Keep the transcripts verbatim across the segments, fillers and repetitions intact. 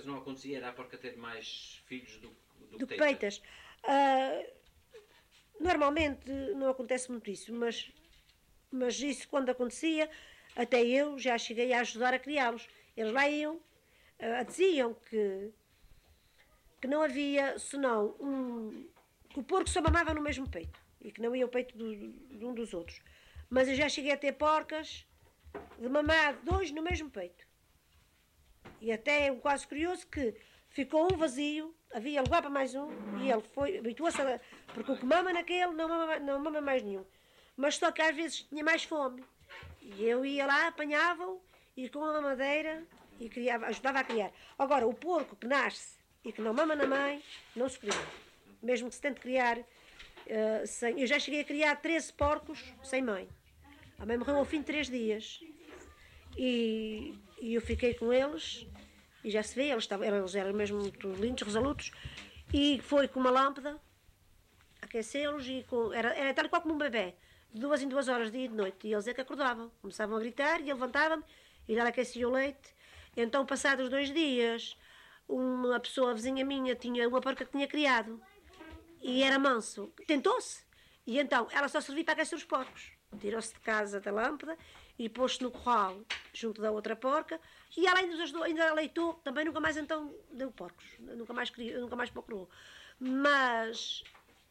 vezes não acontecia, era a porca ter mais filhos do, do, Do que que peitas? peitas. Ah, normalmente não acontece muito isso, mas, mas isso quando acontecia, até eu já cheguei a ajudar a criá-los. Eles lá iam, ah, diziam que, que não havia senão um. Que o porco só mamava no mesmo peito e que não ia o peito do, de um dos outros. Mas eu já cheguei a ter porcas de mamar dois no mesmo peito. E até é um quase curioso que ficou um vazio, havia lugar para mais um, e ele foi, habituou-se a. Porque o que mama naquele não mama, não mama mais nenhum. Mas só que às vezes tinha mais fome. E eu ia lá, apanhava-o e com a mamadeira e criava, ajudava a criar. Agora, o porco que nasce e que não mama na mãe, não se cria. Mesmo que se tente criar. Uh, sem, eu já cheguei a criar treze porcos sem mãe. A mãe morreu ao fim de três dias. E, e eu fiquei com eles, e já se vê, eles, estavam, eles eram mesmo muito lindos, resolutos, e foi com uma lâmpada, aquecê-los, e com, era, era tal e qual como um bebê, de duas em duas horas, dia e de noite, e eles é que acordavam, começavam a gritar, e eu levantava-me, e já aquecia o leite. Então, passados dois dias, uma pessoa, vizinha minha, tinha uma porca que tinha criado, e era manso, tentou-se, e então ela só servia para aquecer os porcos. Tirou-se de casa da lâmpada e pôs-se no corral junto da outra porca, e ela ainda, ajudou, ainda aleitou, também nunca mais então deu porcos, nunca mais, criou, nunca mais procurou. Mas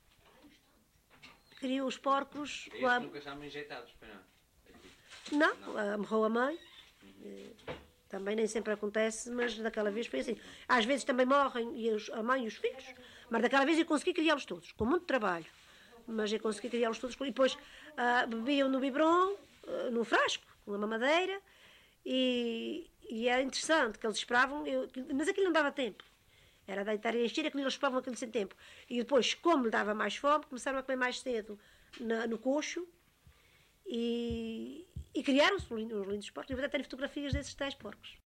criou os porcos. Estes a... nunca estavam injetados, para não? Não, não. Morreu a mãe. Uhum. Também nem sempre acontece, mas daquela vez foi assim. Às vezes também morrem e os, a mãe e os filhos, mas daquela vez eu consegui criá-los todos, com muito trabalho. Mas eu consegui criá-los todos. E depois uh, bebiam no biberon, uh, no frasco, com a mamadeira, e, e era interessante que eles esperavam, eu, mas aquilo não dava tempo. Era deitar e encher, aquilo eles esperavam aquilo sem tempo. E depois, como lhe dava mais fome, começaram a comer mais cedo na, no coxo, e, e criaram-se os lindos porcos. Eu até tenho fotografias desses tais porcos.